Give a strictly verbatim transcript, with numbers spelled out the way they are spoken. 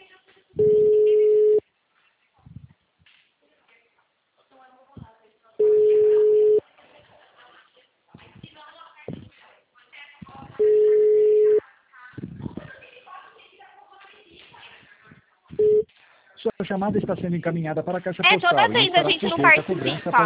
Sua chamada está sendo encaminhada para a caixa É, postal toda e vez a será gente não sujeita a participa. cobrança